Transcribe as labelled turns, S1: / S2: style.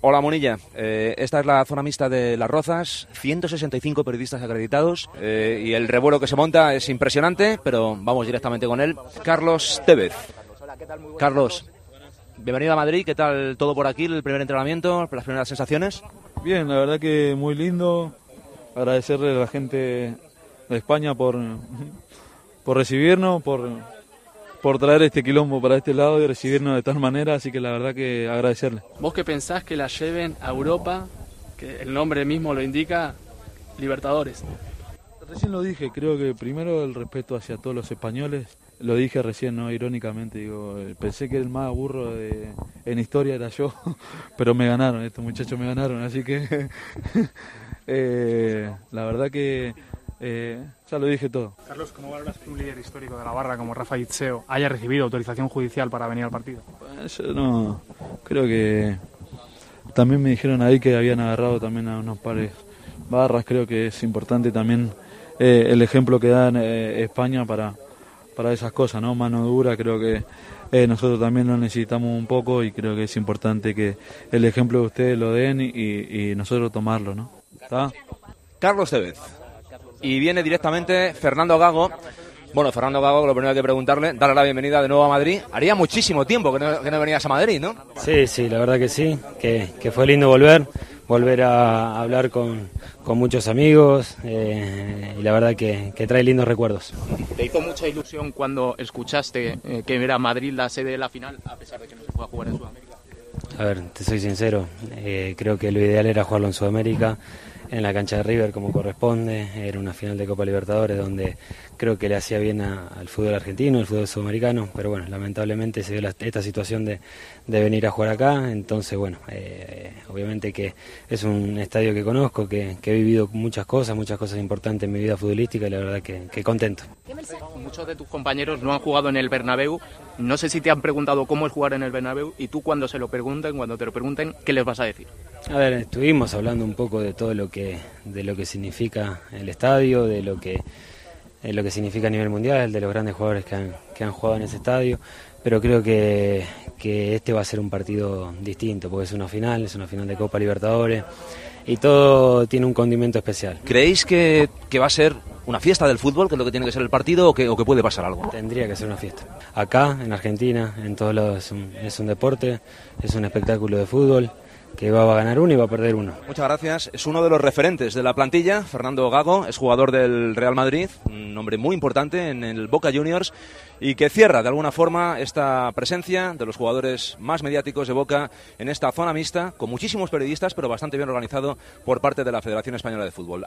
S1: Hola Monilla, esta es la zona mixta de Las Rozas, 165 periodistas acreditados y el revuelo que se monta es impresionante, pero vamos directamente con él. Carlos Tevez. Carlos, bienvenido a Madrid, ¿qué tal todo por aquí, el primer entrenamiento, las primeras sensaciones?
S2: Bien, la verdad que muy lindo, agradecerle a la gente de España por recibirnos, por traer este quilombo para este lado y recibirnos de tal manera, así que la verdad que agradecerle.
S3: ¿Vos qué pensás que la lleven a Europa, que el nombre mismo lo indica, Libertadores?
S2: Recién lo dije, creo que primero el respeto hacia todos los españoles, lo dije recién, no irónicamente, digo, pensé que el más burro en historia era yo, pero me ganaron, estos muchachos me ganaron, así que la verdad que ya lo dije todo.
S4: Carlos, ¿cómo valoras que un líder histórico de la barra como Rafa Itzeo haya recibido autorización judicial para venir al partido?
S2: Yo no, creo que también me dijeron ahí que habían agarrado también a unos pares barras, creo que es importante también el ejemplo que da España para esas cosas, ¿no? Mano dura, creo que nosotros también lo necesitamos un poco y creo que es importante que el ejemplo de ustedes lo den y nosotros tomarlo, ¿no? ¿Está?
S1: Carlos Tevez. Y viene directamente Fernando Gago. Bueno, Fernando Gago, lo primero que hay que preguntarle, darle la bienvenida de nuevo a Madrid. Haría muchísimo tiempo que no venías a Madrid, ¿no?
S5: Sí, la verdad que sí, que fue lindo volver a hablar con muchos amigos y la verdad que trae lindos recuerdos.
S3: ¿Te hizo mucha ilusión cuando escuchaste que era Madrid la sede de la final, a pesar de que no se pueda jugar en Sudamérica?
S5: A ver, te soy sincero, creo que lo ideal era jugarlo en Sudamérica, en la cancha de River como corresponde, era una final de Copa Libertadores donde creo que le hacía bien al fútbol argentino, al fútbol sudamericano, pero bueno, lamentablemente se dio esta situación de venir a jugar acá, entonces bueno, obviamente que es un estadio que conozco, que he vivido muchas cosas importantes en mi vida futbolística y la verdad que contento.
S3: Muchos de tus compañeros no han jugado en el Bernabéu, no sé si te han preguntado cómo es jugar en el Bernabéu y tú cuando te lo pregunten, ¿qué les vas a decir?
S5: A ver, estuvimos hablando un poco de todo lo que significa el estadio, de lo que significa a nivel mundial, de los grandes jugadores que han jugado en ese estadio, pero creo que este va a ser un partido distinto, porque es una final de Copa Libertadores y todo tiene un condimento especial.
S1: ¿Creéis que va a ser una fiesta del fútbol, que es lo que tiene que ser el partido, o que puede pasar algo?
S5: Tendría que ser una fiesta. Acá, en Argentina, en todos lados es un deporte, es un espectáculo de fútbol, que va a ganar uno y va a perder uno.
S1: Muchas gracias. Es uno de los referentes de la plantilla, Fernando Gago, es jugador del Real Madrid, un hombre muy importante en el Boca Juniors y que cierra de alguna forma esta presencia de los jugadores más mediáticos de Boca en esta zona mixta, con muchísimos periodistas, pero bastante bien organizado por parte de la Federación Española de Fútbol.